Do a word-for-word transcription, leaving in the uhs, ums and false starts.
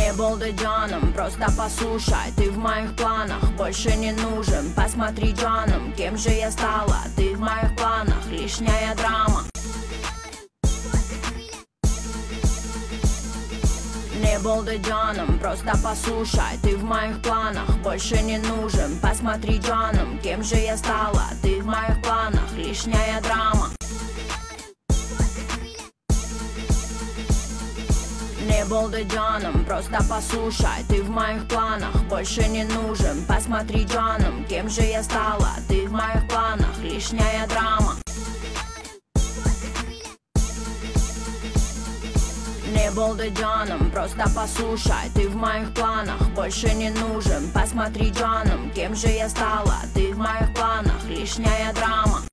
Не был Дэдяном, просто послушай, ты в моих планах больше не нужен. Посмотри, Джоном, кем же я стала, ты в моих планах, лишняя драма. Не был Дэдяном, просто послушай, ты в моих планах больше не нужен. Посмотри, Джоном, кем же я стала, ты в моих планах, лишняя драма. Не был Дэдяном, просто послушай, ты в моих планах больше не нужен. Посмотри, Джоном, кем же я стала, ты в моих планах, лишняя драма. Не был Дэдяном, просто послушай, ты в моих планах больше не нужен. Посмотри, Джоном, кем же я стала, ты в моих планах, лишняя драма.